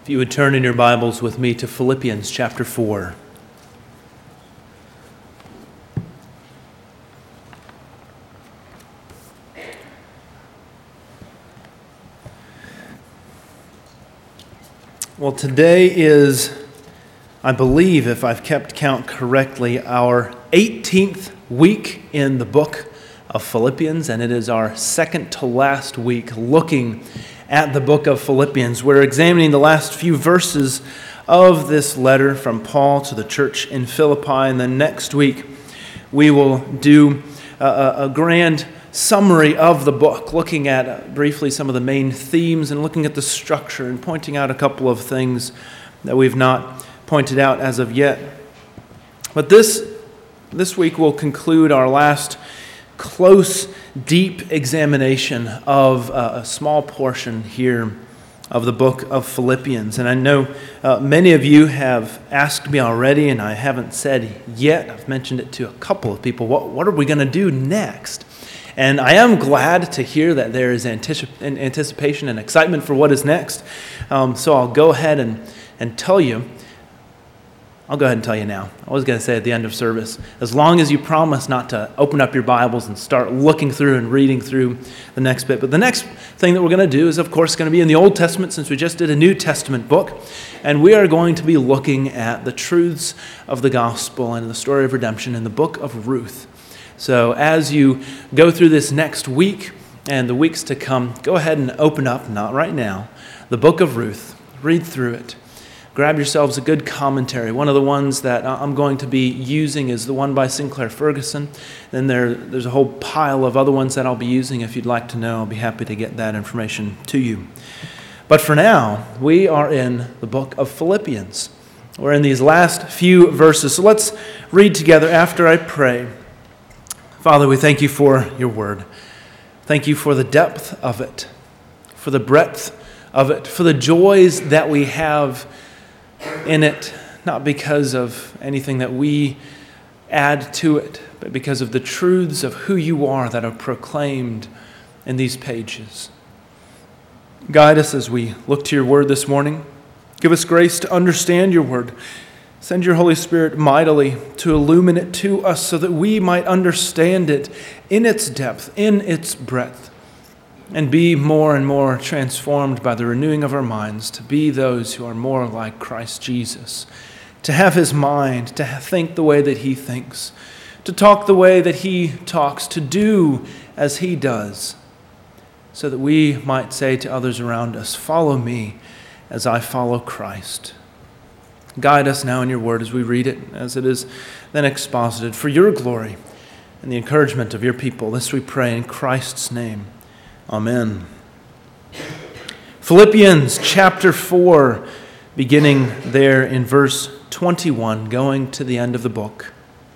If you would turn in your Bibles with me to Philippians chapter 4. Well, today is, I believe, if I've kept count correctly, our 18th week in the book of Philippians, and it is our second to last week looking at the book of Philippians. We're examining the last few verses of this letter from Paul to the church in Philippi, and then next week we will do a grand summary of the book, looking at briefly some of the main themes and looking at the structure and pointing out a couple of things that we've not pointed out as of yet. But this week we'll conclude our last close, deep examination of a small portion here of the book of Philippians. And I know many of you have asked me already, and I haven't said yet. I've mentioned it to a couple of people. What are we going to do next? And I am glad to hear that there is anticipation and excitement for what is next. So I'll go ahead and tell you. I'll go ahead and tell you now. I was going to say at the end of service, as long as you promise not to open up your Bibles and start looking through and reading through the next bit. But the next thing that we're going to do is, of course, going to be in the Old Testament, since we just did a New Testament book. And we are going to be looking at the truths of the gospel and the story of redemption in the book of Ruth. So as you go through this next week and the weeks to come, go ahead and open up, not right now, the book of Ruth. Read through it. Grab yourselves a good commentary. One of the ones that I'm going to be using is the one by Sinclair Ferguson. Then there's a whole pile of other ones that I'll be using. If you'd like to know, I'll be happy to get that information to you. But for now, we are in the book of Philippians. We're in these last few verses. So let's read together after I pray. Father, we thank you for your word. Thank you for the depth of it, for the breadth of it, for the joys that we have in it, not because of anything that we add to it, but because of the truths of who you are that are proclaimed in these pages. Guide us as we look to your word this morning. Give us grace to understand your word. Send your Holy Spirit mightily to illumine it to us so that we might understand it in its depth, in its breadth, and be more and more transformed by the renewing of our minds to be those who are more like Christ Jesus, to have his mind, to think the way that he thinks, to talk the way that he talks, to do as he does, so that we might say to others around us, follow me as I follow Christ. Guide us now in your word as we read it, as it is then exposited for your glory and the encouragement of your people. This we pray in Christ's name. Amen. Philippians chapter 4, beginning there in verse 21, going to the end of the book.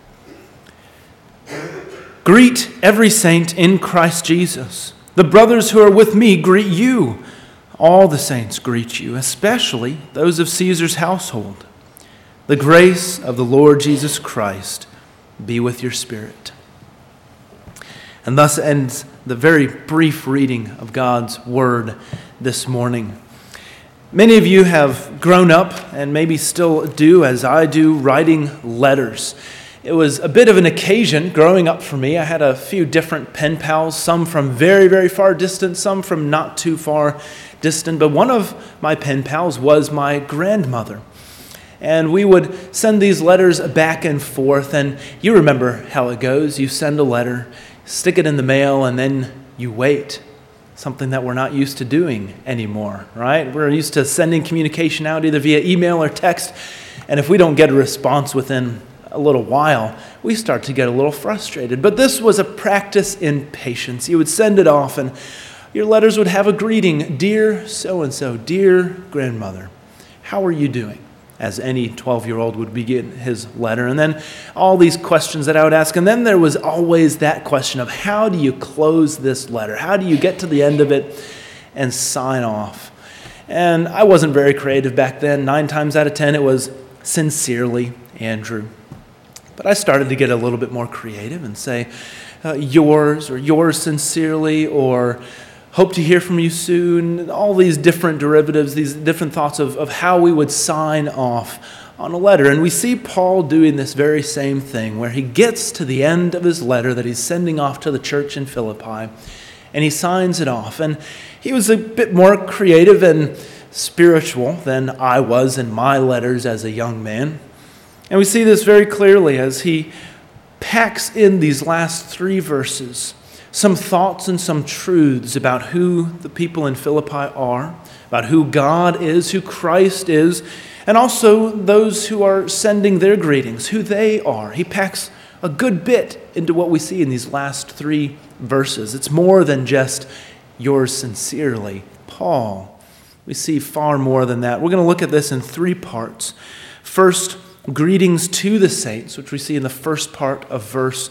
Greet every saint in Christ Jesus. The brothers who are with me greet you. All the saints greet you, especially those of Caesar's household. The grace of the Lord Jesus Christ be with your spirit. And thus ends the very brief reading of God's word this morning. Many of you have grown up, and maybe still do, as I do, writing letters. It was a bit of an occasion growing up for me. I had a few different pen pals, some from very, very far distance, some from not too far distant. But one of my pen pals was my grandmother. And we would send these letters back and forth. And you remember how it goes. You send a letter, stick it in the mail, and then you wait. Something that we're not used to doing anymore, right? We're used to sending communication out either via email or text. And if we don't get a response within a little while, we start to get a little frustrated. But this was a practice in patience. You would send it off, and your letters would have a greeting. Dear so-and-so, dear grandmother, how are you doing? As any 12-year-old would begin his letter. And then all these questions that I would ask. And then there was always that question of how do you close this letter? How do you get to the end of it and sign off? And I wasn't very creative back then. 9 times out of 10, it was sincerely, Andrew. But I started to get a little bit more creative and say yours, or yours sincerely, or hope to hear from you soon, all these different derivatives, these different thoughts of how we would sign off on a letter. And we see Paul doing this very same thing, where he gets to the end of his letter that he's sending off to the church in Philippi, and he signs it off. And he was a bit more creative and spiritual than I was in my letters as a young man. And we see this very clearly as he packs in these last 3 verses some thoughts and some truths about who the people in Philippi are, about who God is, who Christ is, and also those who are sending their greetings, who they are. He packs a good bit into what we see in these last 3 verses. It's more than just yours sincerely, Paul. We see far more than that. We're going to look at this in 3 parts. First, greetings to the saints, which we see in the first part of verse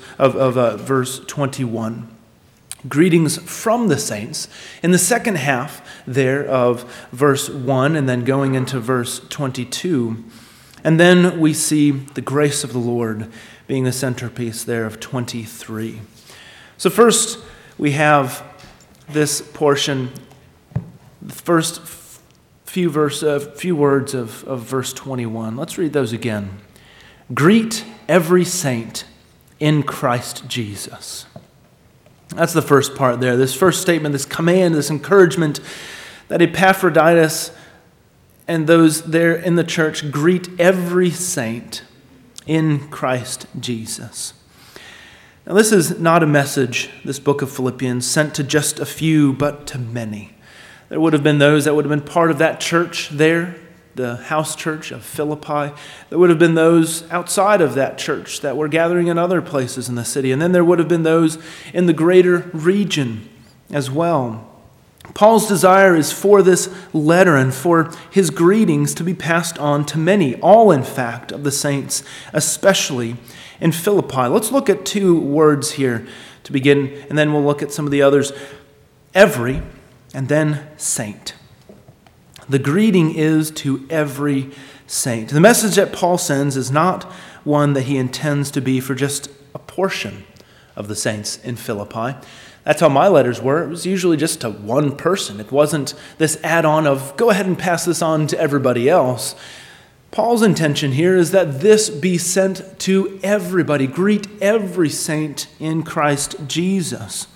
21. Greetings from the saints in the second half there of verse 1 and then going into verse 22. And then we see the grace of the Lord being the centerpiece there of 23. So first we have this portion, the first few words of verse 21. Let's read those again. Greet every saint in Christ Jesus. That's the first part there. This first statement, this command, this encouragement that Epaphroditus and those there in the church greet every saint in Christ Jesus. Now, this is not a message, this book of Philippians, sent to just a few, but to many. There would have been those that would have been part of that church there, the house church of Philippi. There would have been those outside of that church that were gathering in other places in the city. And then there would have been those in the greater region as well. Paul's desire is for this letter and for his greetings to be passed on to many, all in fact of the saints, especially in Philippi. Let's look at 2 words here to begin, and then we'll look at some of the others. Every, and then saint. The greeting is to every saint. The message that Paul sends is not one that he intends to be for just a portion of the saints in Philippi. That's how my letters were. It was usually just to one person. It wasn't this add-on of, go ahead and pass this on to everybody else. Paul's intention here is that this be sent to everybody. Greet every saint in Christ Jesus.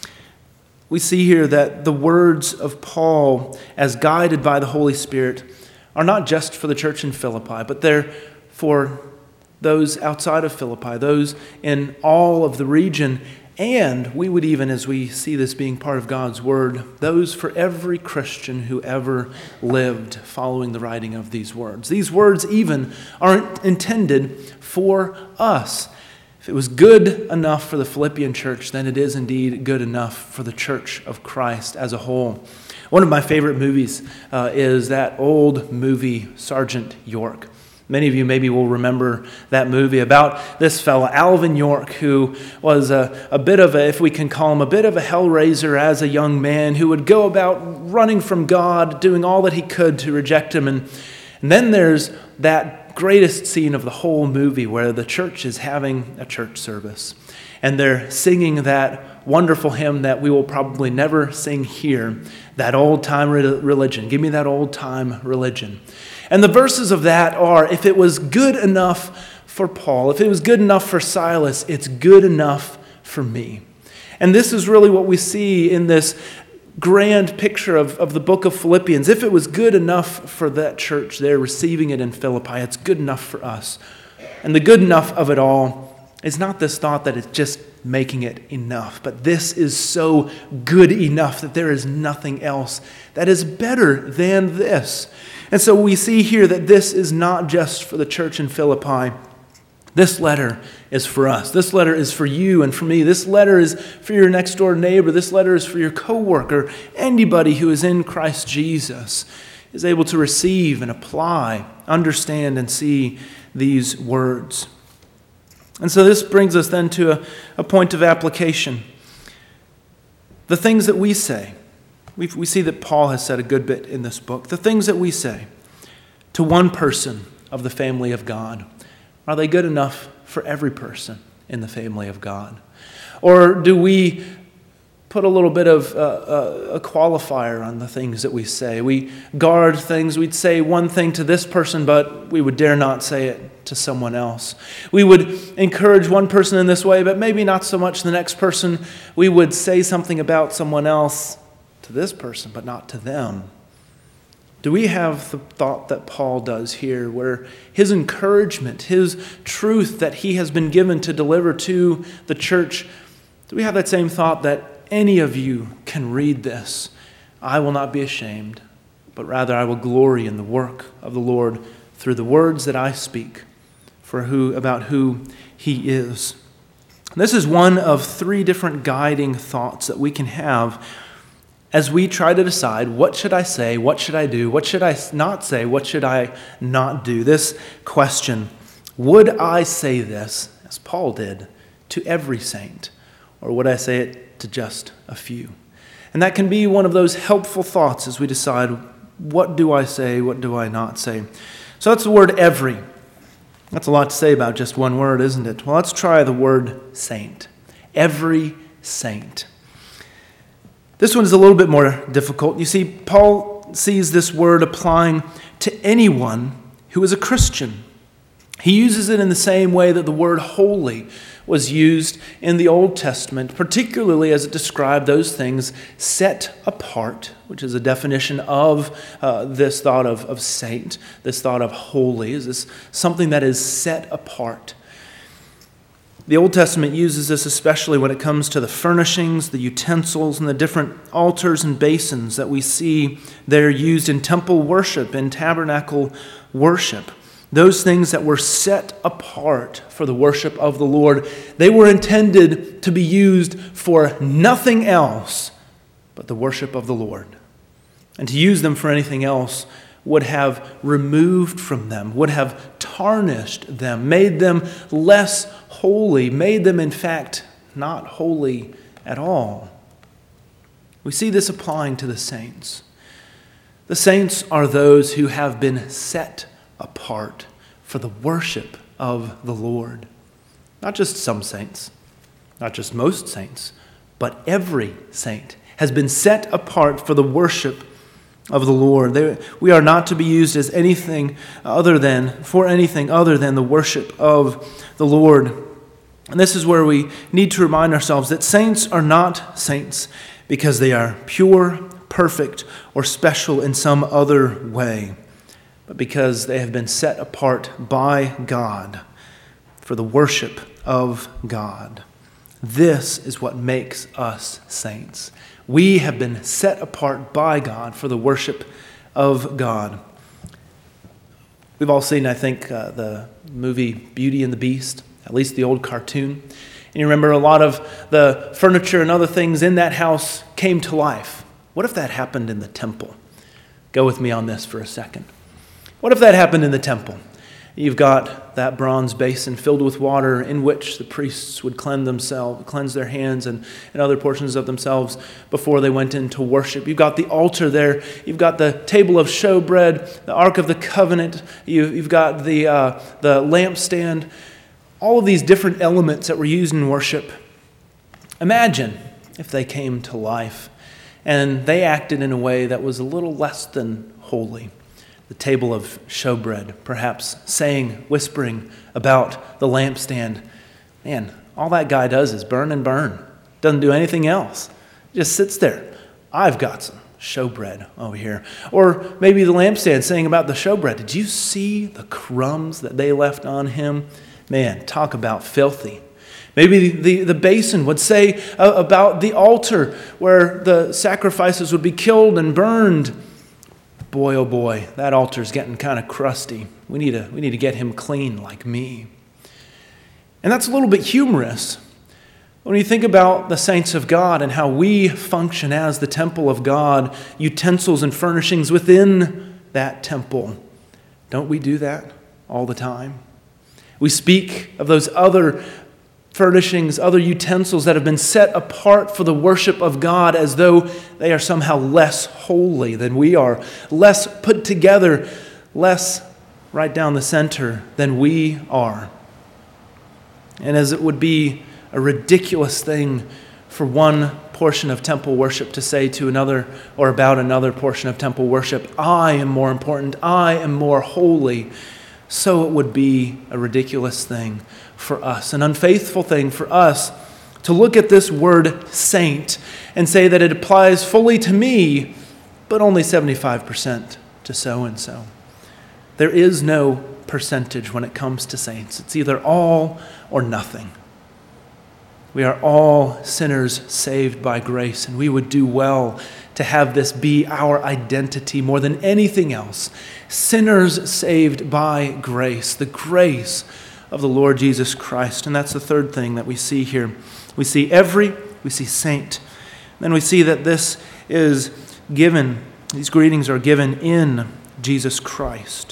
We see here that the words of Paul, as guided by the Holy Spirit, are not just for the church in Philippi, but they're for those outside of Philippi, those in all of the region, and we would even, as we see this being part of God's word, those for every Christian who ever lived following the writing of these words. These words even aren't intended for us. If it was good enough for the Philippian church, then it is indeed good enough for the church of Christ as a whole. One of my favorite movies is that old movie, Sergeant York. Many of you maybe will remember that movie about this fella, Alvin York, who was a bit of a, if we can call him, a bit of a hellraiser as a young man who would go about running from God, doing all that he could to reject him. And then there's that greatest scene of the whole movie where the church is having a church service. And they're singing that wonderful hymn that we will probably never sing here, that old-time religion. Give me that old-time religion. And the verses of that are, if it was good enough for Paul, if it was good enough for Silas, it's good enough for me. And this is really what we see in this grand picture of the book of Philippians. If it was good enough for that church there receiving it in Philippi, it's good enough for us. And the good enough of it all is not this thought that it's just making it enough, but this is so good enough that there is nothing else that is better than this. And so we see here that this is not just for the church in Philippi. This letter is for us. This letter is for you and for me. This letter is for your next door neighbor. This letter is for your coworker. Anybody who is in Christ Jesus is able to receive and apply, understand and see these words. And so this brings us then to a point of application. The things that we say, we see that Paul has said a good bit in this book. The things that we say to one person of the family of God, are they good enough for every person in the family of God? Or do we put a little bit of a qualifier on the things that we say. We guard things. We'd say one thing to this person, but we would dare not say it to someone else. We would encourage one person in this way, but maybe not so much the next person. We would say something about someone else to this person, but not to them. Do we have the thought that Paul does here, where his encouragement, his truth that he has been given to deliver to the church, do we have that same thought that any of you can read this? I will not be ashamed, but rather I will glory in the work of the Lord through the words that I speak about who he is. This is one of three different guiding thoughts that we can have as we try to decide, what should I say, what should I do, what should I not say, what should I not do? This question, would I say this, as Paul did, to every saint, or would I say it to just a few? And that can be one of those helpful thoughts as we decide, what do I say, what do I not say? So that's the word every. That's a lot to say about just one word, isn't it? Well, let's try the word saint. Every saint. This one is a little bit more difficult. You see, Paul sees this word applying to anyone who is a Christian. He uses it in the same way that the word holy was used in the Old Testament, particularly as it described those things set apart, which is a definition of this thought of saint, this thought of holy. Is this something that is set apart? The Old Testament uses this especially when it comes to the furnishings, the utensils, and the different altars and basins that we see there used in temple worship, in tabernacle worship. Those things that were set apart for the worship of the Lord, they were intended to be used for nothing else but the worship of the Lord. And to use them for anything else would have removed from them, would have tarnished them, made them less holy, made them, in fact, not holy at all. We see this applying to the saints. The saints are those who have been set apart for the worship of the Lord. Not just some saints, not just most saints, but every saint has been set apart for the worship of the Lord. We are not to be used as anything other than the worship of the Lord. And this is where we need to remind ourselves that saints are not saints because they are pure, perfect, or special in some other way, but because they have been set apart by God for the worship of God. This is what makes us saints. We have been set apart by God for the worship of God. We've all seen, I think, the movie Beauty and the Beast, at least the old cartoon. And you remember a lot of the furniture and other things in that house came to life. What if that happened in the temple? Go with me on this for a second. What if that happened in the temple? You've got that bronze basin filled with water in which the priests would cleanse their hands and other portions of themselves before they went into worship. You've got the altar there. You've got the table of showbread, the Ark of the Covenant. You've got the lampstand. All of these different elements that were used in worship. Imagine if they came to life and they acted in a way that was a little less than holy. The table of showbread, perhaps whispering about the lampstand. Man, all that guy does is burn and burn. Doesn't do anything else. Just sits there. I've got some showbread over here. Or maybe the lampstand saying about the showbread. Did you see the crumbs that they left on him? Man, talk about filthy. Maybe the basin would say about the altar where the sacrifices would be killed and burned. Boy, oh boy, that altar's getting kind of crusty. We need to get him clean like me. And that's a little bit humorous. When you think about the saints of God and how we function as the temple of God, utensils and furnishings within that temple, don't we do that all the time? We speak of those other furnishings, other utensils that have been set apart for the worship of God as though they are somehow less holy than we are, less put together, less right down the center than we are. And as it would be a ridiculous thing for one portion of temple worship to say to another or about another portion of temple worship, I am more important, I am more holy, so it would be a ridiculous thing for us, an unfaithful thing for us to look at this word saint and say that it applies fully to me, but only 75% to so-and-so. There is no percentage when it comes to saints. It's either all or nothing. We are all sinners saved by grace, and we would do well to have this be our identity more than anything else. Sinners saved by grace, the grace of the Lord Jesus Christ. And that's the third thing that we see here. We see we see saint. Then we see that this is given, these greetings are given in Jesus Christ.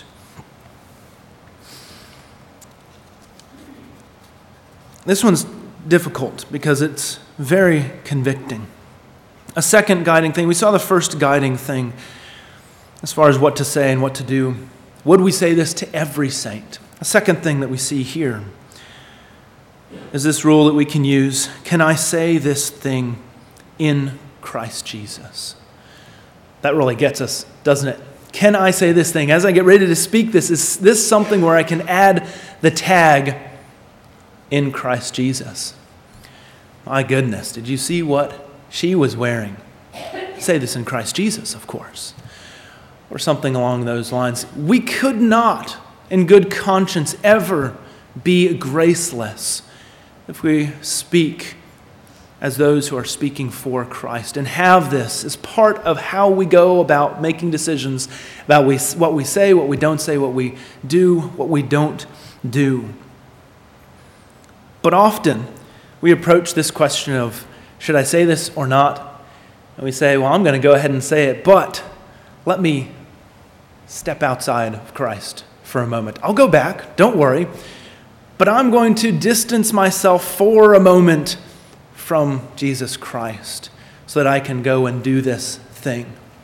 This one's difficult because it's very convicting. A second guiding thing, we saw the first guiding thing as far as what to say and what to do. Would we say this to every saint? A second thing that we see here is this rule that we can use. Can I say this thing in Christ Jesus? That really gets us, doesn't it? Can I say this thing? As I get ready to speak this, is this something where I can add the tag in Christ Jesus? My goodness, did you see what she was wearing? Say this in Christ Jesus, of course. Or something along those lines. We could not, in good conscience, ever be graceless if we speak as those who are speaking for Christ and have this as part of how we go about making decisions about what we say, what we don't say, what we do, what we don't do. But often we approach this question of, should I say this or not? And we say, well, I'm going to go ahead and say it, but let me step outside of Christ for a moment. I'll go back, don't worry, but I'm going to distance myself for a moment from Jesus Christ so that I can go and do this thing.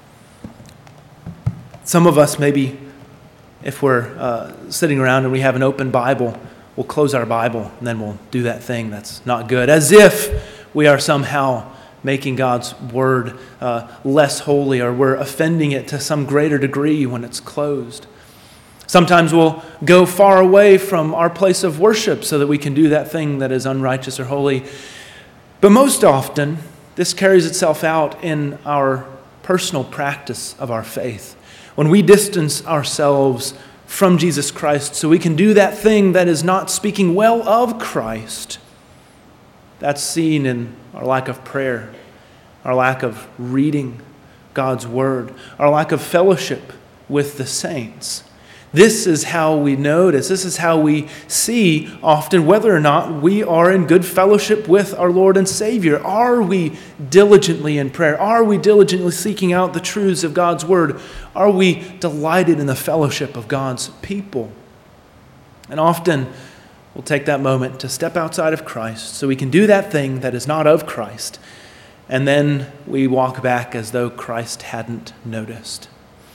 Some of us maybe, if we're sitting around and we have an open Bible, we'll close our Bible and then we'll do that thing that's not good, as if we are somehow making God's word less holy, or we're offending it to some greater degree when it's closed. Sometimes we'll go far away from our place of worship so that we can do that thing that is unrighteous or holy. But most often, this carries itself out in our personal practice of our faith. When we distance ourselves from Jesus Christ so we can do that thing that is not speaking well of Christ, that's seen in our lack of prayer, our lack of reading God's word, our lack of fellowship with the saints. This is how we notice, this is how we see often whether or not we are in good fellowship with our Lord and Savior. Are we diligently in prayer? Are we diligently seeking out the truths of God's word? Are we delighted in the fellowship of God's people? And often we'll take that moment to step outside of Christ so we can do that thing that is not of Christ. And then we walk back as though Christ hadn't noticed.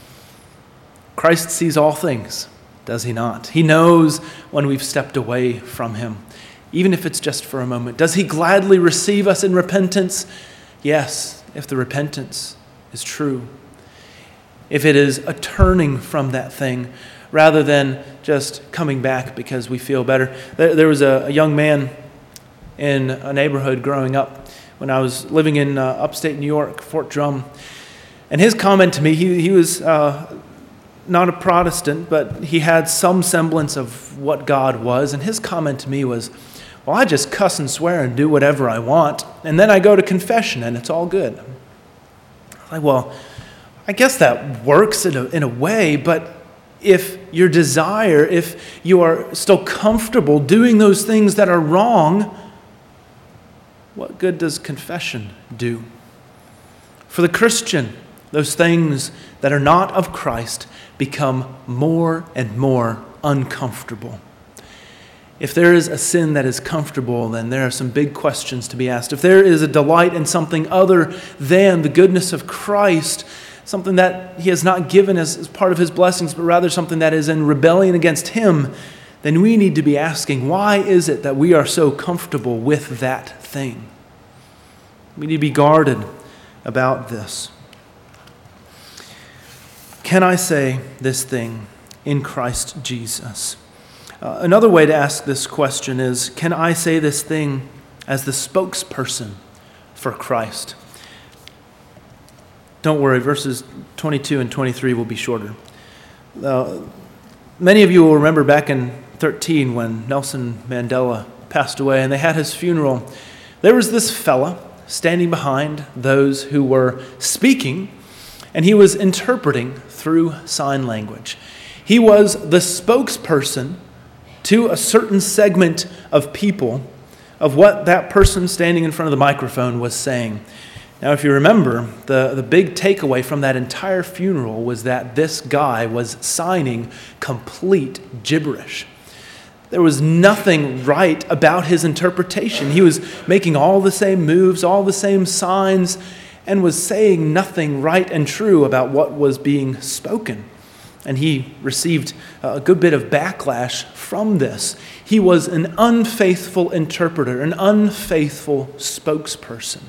Christ sees all things, does he not? He knows when we've stepped away from him, even if it's just for a moment. Does he gladly receive us in repentance? Yes, if the repentance is true. If it is a turning from that thing rather than just coming back because we feel better. There was a young man in a neighborhood growing up when I was living in upstate New York, Fort Drum. And his comment to me, he was not a Protestant, but he had some semblance of what God was. And his comment to me was, well, I just cuss and swear and do whatever I want, and then I go to confession and it's all good. I'm like, well, I guess that works in a way, but if your desire, if you are still comfortable doing those things that are wrong, what good does confession do? For the Christian, those things that are not of Christ become more and more uncomfortable. If there is a sin that is comfortable, then there are some big questions to be asked. If there is a delight in something other than the goodness of Christ, something that he has not given as part of his blessings, but rather something that is in rebellion against him, then we need to be asking, why is it that we are so comfortable with that thing? We need to be guarded about this. Can I say this thing in Christ Jesus? Another way to ask this question is, can I say this thing as the spokesperson for Christ? Don't worry, verses 22 and 23 will be shorter. Many of you will remember back in 2013 when Nelson Mandela passed away and they had his funeral. There was this fella standing behind those who were speaking, and he was interpreting through sign language. He was the spokesperson to a certain segment of people of what that person standing in front of the microphone was saying. Now, if you remember, the big takeaway from that entire funeral was that this guy was signing complete gibberish. There was nothing right about his interpretation. He was making all the same moves, all the same signs, and was saying nothing right and true about what was being spoken. And he received a good bit of backlash from this. He was an unfaithful interpreter, an unfaithful spokesperson.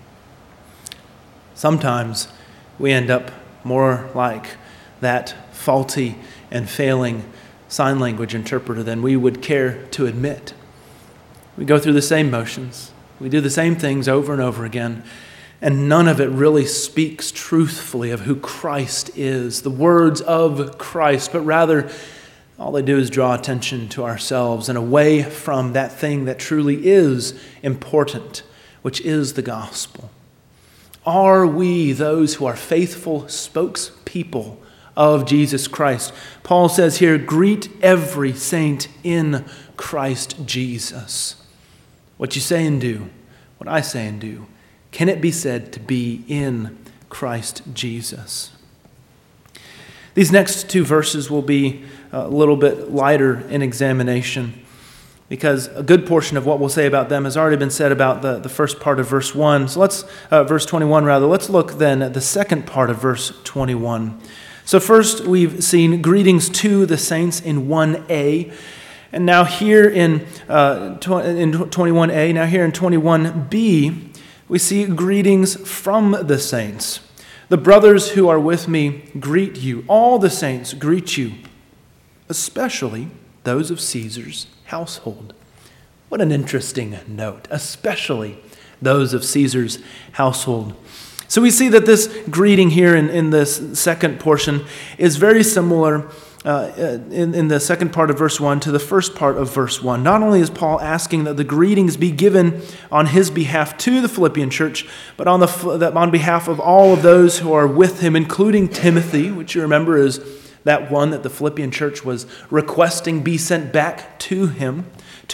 Sometimes we end up more like that faulty and failing sign language interpreter than we would care to admit. We go through the same motions. We do the same things over and over again, and none of it really speaks truthfully of who Christ is, the words of Christ, but rather all they do is draw attention to ourselves and away from that thing that truly is important, which is the gospel. Are we those who are faithful spokespeople of Jesus Christ? Paul says here, greet every saint in Christ Jesus. What you say and do, what I say and do, can it be said to be in Christ Jesus? These next two verses will be a little bit lighter in examination, because a good portion of what we'll say about them has already been said about the first part of verse 1. So verse 21 rather. Let's look then at the second part of verse 21. So first we've seen greetings to the saints in 1a. And now here in 21a, now here in 21b, we see greetings from the saints. The brothers who are with me greet you. All the saints greet you, especially those of Caesar's household. What an interesting note, especially those of Caesar's household. So we see that this greeting here in this second portion is very similar in the second part of verse 1 to the first part of verse 1. Not only is Paul asking that the greetings be given on his behalf to the Philippian church, but on behalf of all of those who are with him, including Timothy, which you remember is that one that the Philippian church was requesting be sent back to them.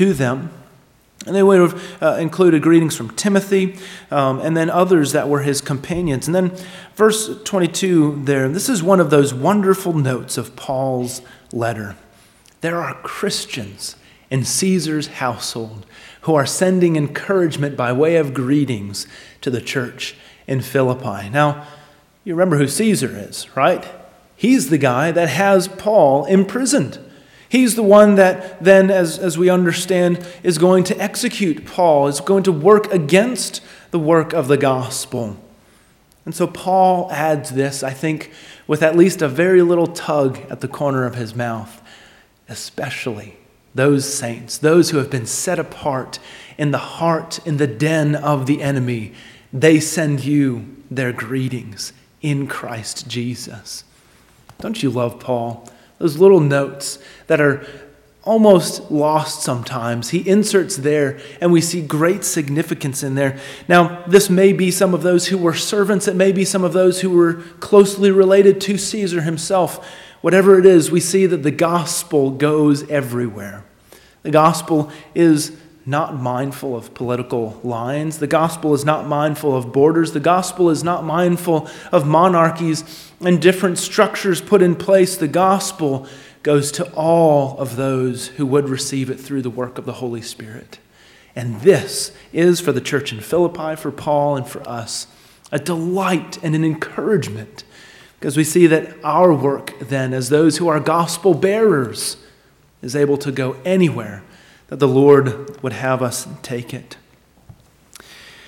And they would have included greetings from Timothy and then others that were his companions. And then verse 22 there, this is one of those wonderful notes of Paul's letter. There are Christians in Caesar's household who are sending encouragement by way of greetings to the church in Philippi. Now, you remember who Caesar is, right? He's the guy that has Paul imprisoned. He's the one that then, as we understand, is going to execute Paul, is going to work against the work of the gospel. And so Paul adds this, I think, with at least a very little tug at the corner of his mouth, especially those saints, those who have been set apart in the heart, in the den of the enemy. They send you their greetings in Christ Jesus. Don't you love Paul? Those little notes that are almost lost sometimes, he inserts there, and we see great significance in there. Now, this may be some of those who were servants. It may be some of those who were closely related to Caesar himself. Whatever it is, we see that the gospel goes everywhere. The gospel is not mindful of political lines. The gospel is not mindful of borders. The gospel is not mindful of monarchies and different structures put in place. The gospel goes to all of those who would receive it through the work of the Holy Spirit. And this is for the church in Philippi, for Paul, and for us, a delight and an encouragement, because we see that our work then as those who are gospel bearers is able to go anywhere that the Lord would have us take it.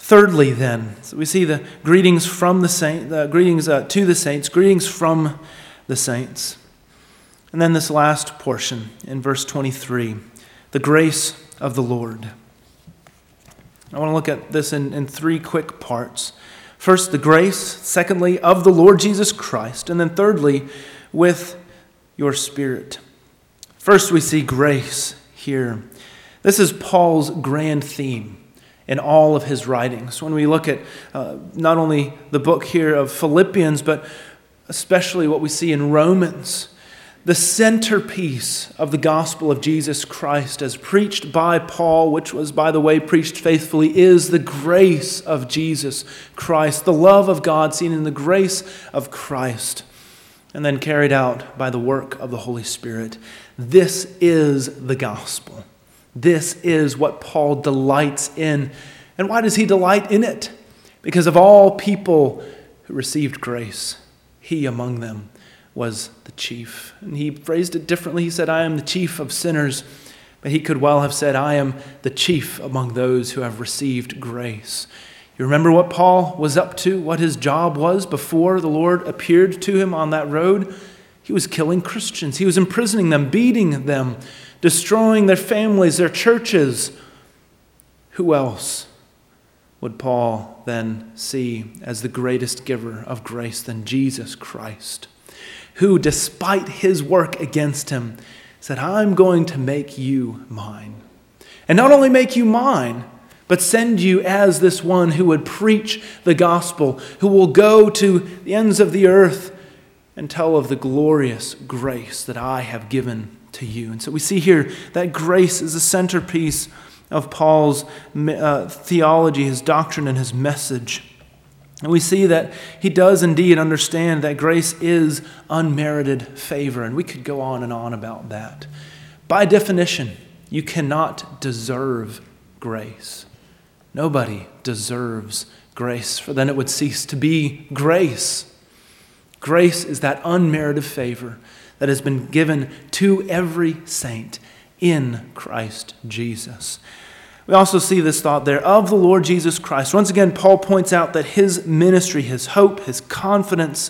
Thirdly, then, so we see the greetings from the saint, greetings to the saints, greetings from the saints. And then this last portion in verse 23, the grace of the Lord. I want to look at this in three quick parts. First, the grace. Secondly, of the Lord Jesus Christ. And then thirdly, with your Spirit. First, we see grace here. This is Paul's grand theme in all of his writings. When we look at not only the book here of Philippians, but especially what we see in Romans, the centerpiece of the gospel of Jesus Christ as preached by Paul, which was, by the way, preached faithfully, is the grace of Jesus Christ, the love of God seen in the grace of Christ, and then carried out by the work of the Holy Spirit. This is the gospel. This is what Paul delights in. And why does he delight in it? Because of all people who received grace, he among them was the chief. And he phrased it differently. He said, I am the chief of sinners. But he could well have said, I am the chief among those who have received grace. You remember what Paul was up to, what his job was before the Lord appeared to him on that road? He was killing Christians. He was imprisoning them, beating them, destroying their families, their churches. Who else would Paul then see as the greatest giver of grace than Jesus Christ, who, despite his work against him, said, I'm going to make you mine. And not only make you mine, but send you as this one who would preach the gospel, who will go to the ends of the earth and tell of the glorious grace that I have given to you. And so we see here that grace is the centerpiece of Paul's theology, his doctrine, and his message. And we see that he does indeed understand that grace is unmerited favor. And we could go on and on about that. By definition, you cannot deserve grace. Nobody deserves grace, for then it would cease to be grace. Grace is that unmerited favor that has been given to every saint in Christ Jesus. We also see this thought there of the Lord Jesus Christ. Once again, Paul points out that his ministry, his hope, his confidence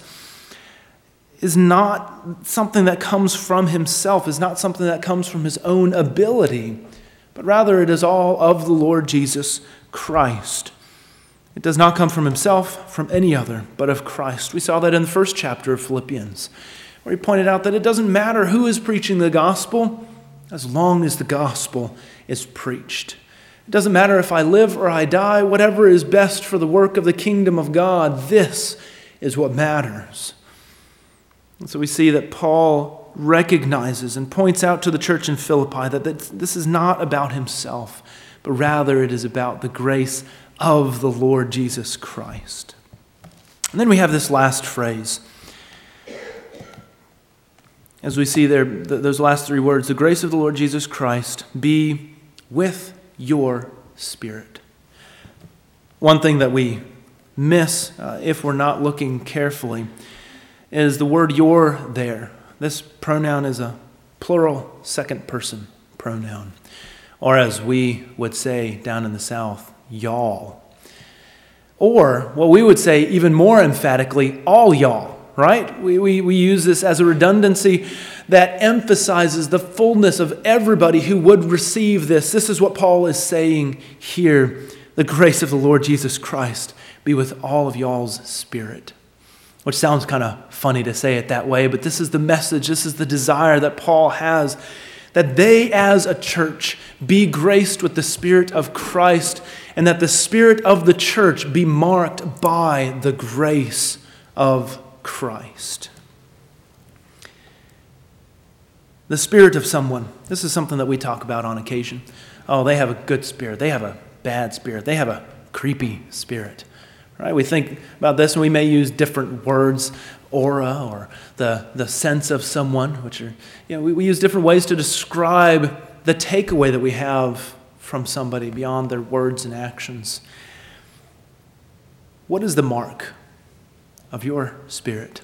is not something that comes from himself, is not something that comes from his own ability, but rather it is all of the Lord Jesus Christ. It does not come from himself, from any other, but of Christ. We saw that in the first chapter of Philippians, where he pointed out that it doesn't matter who is preaching the gospel, as long as the gospel is preached. It doesn't matter if I live or I die, whatever is best for the work of the kingdom of God, this is what matters. And so we see that Paul recognizes and points out to the church in Philippi that this is not about himself, but rather it is about the grace of the Lord Jesus Christ. And then we have this last phrase. As we see there, those last three words, the grace of the Lord Jesus Christ be with your spirit. One thing that we miss if we're not looking carefully is the word your there. This pronoun is a plural second person pronoun. Or as we would say down in the South, y'all. Or what we would say even more emphatically, all y'all, right? We use this as a redundancy that emphasizes the fullness of everybody who would receive this. This is what Paul is saying here. The grace of the Lord Jesus Christ be with all of y'all's spirit. Which sounds kind of funny to say it that way, but this is the message, this is the desire that Paul has, that they as a church be graced with the Spirit of Christ, and that the spirit of the church be marked by the grace of Christ. The spirit of someone, this is something that we talk about on occasion. Oh, they have a good spirit, they have a bad spirit, they have a creepy spirit. Right? We think about this and we may use different words, aura or the sense of someone, which are, we use different ways to describe the takeaway that we have from somebody beyond their words and actions. What is the mark of your spirit?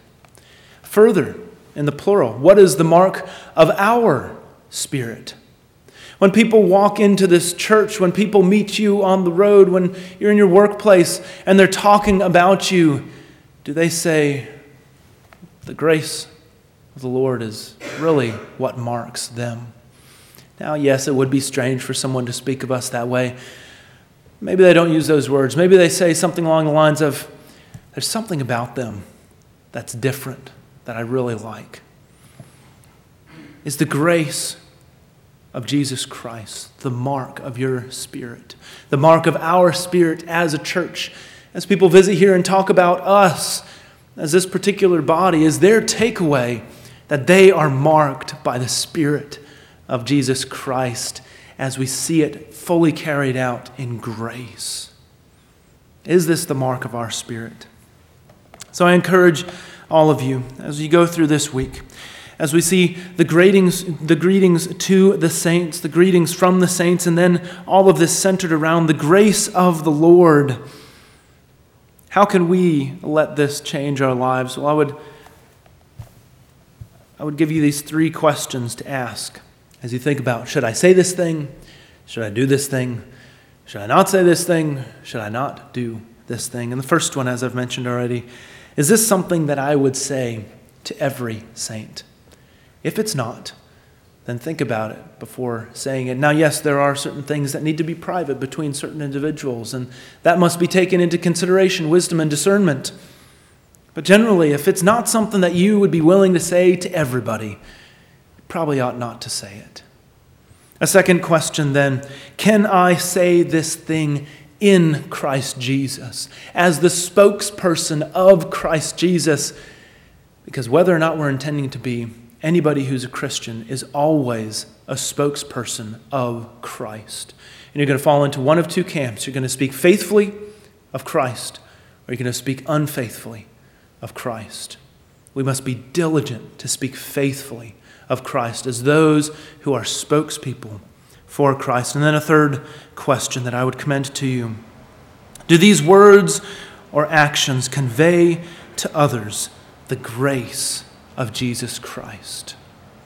Further, in the plural, what is the mark of our spirit? When people walk into this church, when people meet you on the road, when you're in your workplace and they're talking about you, do they say, the grace of the Lord is really what marks them? Now, yes, it would be strange for someone to speak of us that way. Maybe they don't use those words. Maybe they say something along the lines of, there's something about them that's different that I really like. Is the grace of Jesus Christ the mark of your spirit, the mark of our spirit as a church? As people visit here and talk about us as this particular body, is their takeaway that they are marked by the Spirit of Jesus Christ as we see it fully carried out in grace? Is this the mark of our spirit? So I encourage all of you as you go through this week, as we see the greetings to the saints, the greetings from the saints, and then all of this centered around the grace of the Lord. How can we let this change our lives? Well, I would give you these 3 questions to ask as you think about, should I say this thing? Should I do this thing? Should I not say this thing? Should I not do this thing? And the first one, as I've mentioned already, is this something that I would say to every saint? If it's not, then think about it before saying it. Now, yes, there are certain things that need to be private between certain individuals, and that must be taken into consideration, wisdom and discernment. But generally, if it's not something that you would be willing to say to everybody, you probably ought not to say it. A second question then, can I say this thing in Christ Jesus, as the spokesperson of Christ Jesus? Because whether or not we're intending to be, anybody who's a Christian is always a spokesperson of Christ. And you're going to fall into one of 2 camps. You're going to speak faithfully of Christ, or you're going to speak unfaithfully of Christ. We must be diligent to speak faithfully of Christ as those who are spokespeople for Christ. And then a third question that I would commend to you. Do these words or actions convey to others the grace of Jesus Christ?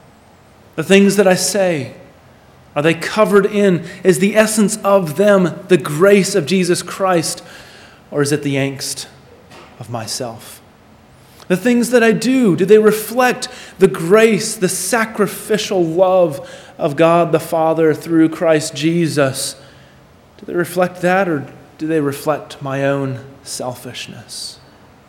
The things that I say, are they covered in? Is the essence of them the grace of Jesus Christ, or is it the angst of myself? The things that I do they reflect the grace, the sacrificial love of God the Father through Christ Jesus? Do they reflect that, or do they reflect my own selfishness?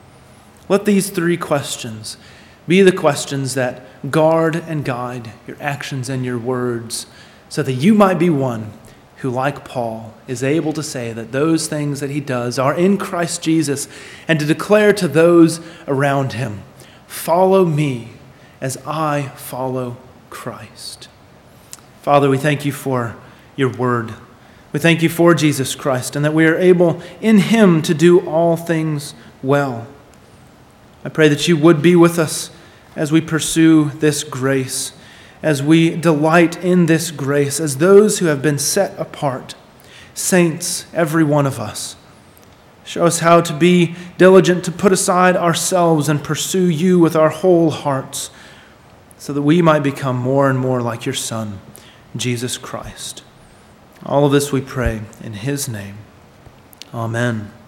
Let these 3 questions be the questions that guard and guide your actions and your words, so that you might be one who, like Paul, is able to say that those things that he does are in Christ Jesus, and to declare to those around him, follow me as I follow Christ. Father, we thank you for your word. We thank you for Jesus Christ, and that we are able in him to do all things well. I pray that you would be with us as we pursue this grace, as we delight in this grace, as those who have been set apart, saints, every one of us. Show us how to be diligent to put aside ourselves and pursue you with our whole hearts, so that we might become more and more like your Son, Jesus Christ. All of this we pray in his name. Amen.